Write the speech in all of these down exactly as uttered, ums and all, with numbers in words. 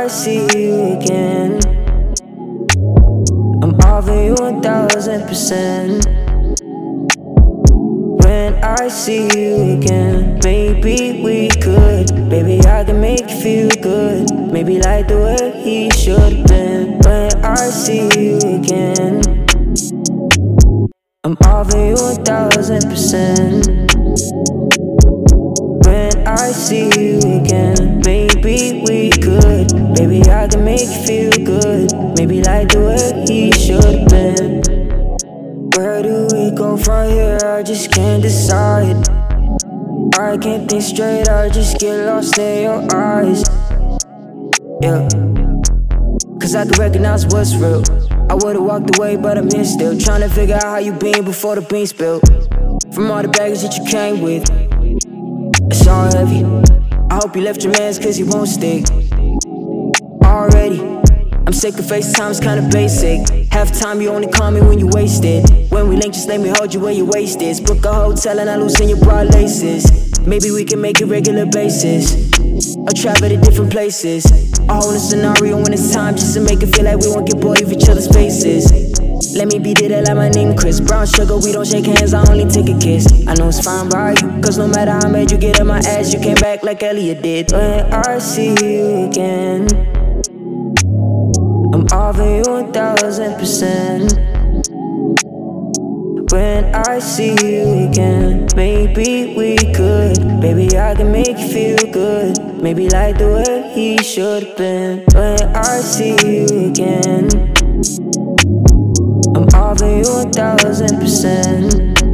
I see you again, I'm offering you a thousand percent. When I see you again, maybe we could. Baby, I can make you feel good. Maybe like the way he should've been. When I see you again, I'm offering you a thousand percent. When I see you again, maybe we could. Baby, I can make you feel good. Maybe like the way he should've been. Where do we go from here? I just can't decide. I can't think straight, I just get lost in your eyes. Yeah, cause I can recognize what's real. I would've walked away, but I'm here still, trying to figure out how you been before the beans spilled. From all the baggage that you came with, it's all heavy. I hope you left your mans cause he won't stick. Already, I'm sick of FaceTime, it's kinda basic. Half the time you only call me when you wasted. When we link, just let me hold you where your waist is. Book a hotel and I loosen your broad laces. Maybe we can make it regular basis, or travel to different places. A whole new scenario when it's time, just to make it feel like we won't get bored of each other's faces. Let me be there like my name Chris. Brown sugar, we don't shake hands, I only take a kiss. I know it's fine by you, cause no matter how mad you get on my ass, you came back like Elliot did. When I see you again, I'm offering you a thousand percent. When I see you again, maybe we could. Baby, I can make you feel good. Maybe like the way he should've been. When I see you again, I'm offering you a thousand percent.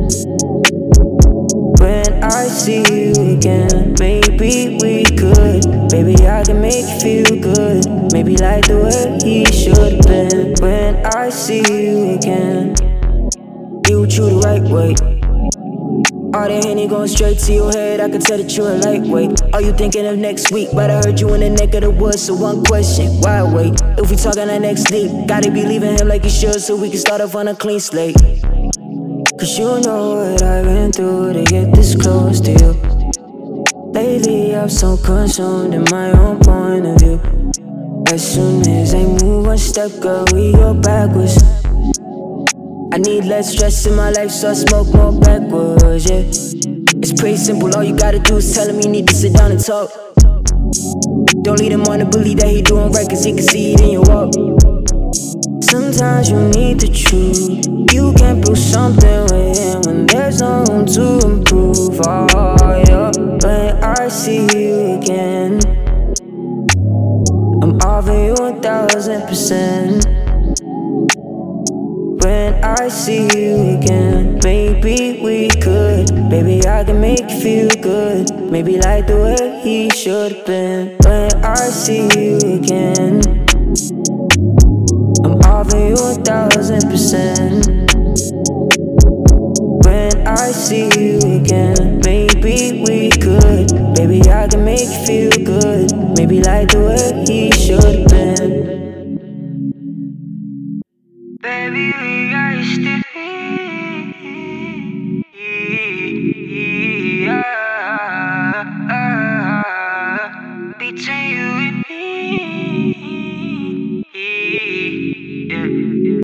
When I see you again, maybe we could. Baby, I can make you feel good. Maybe like the way he should've been. When I see you again, be with you the right way. All that Henny going straight to your head, I can tell that you're a lightweight. Are you thinking of next week? But I heard you in the neck of the woods, so one question, why wait? If we talking our next sleep, gotta be leaving him like you should, so we can start off on a clean slate. Cause you know what I've been through to get this close to you. Lately I'm so consumed in my own point of view. As soon as I move one step, girl, we go backwards. I need less stress in my life, so I smoke more backwards, yeah. It's pretty simple, all you gotta do is tell him you need to sit down and talk. Don't lead him on to believe that he doing right, cause he can see it in your walk. Sometimes you need the truth. You can't prove something with him when there's no room to improve, oh yeah. When I see you again, I'm offering you a thousand percent. When I see you again, maybe we could. Baby, I can make you feel good. Maybe like the way he should've been. When I see you again, I'm offering you a thousand percent. When I see you again, maybe we could. Baby, I can make you feel good. Maybe like the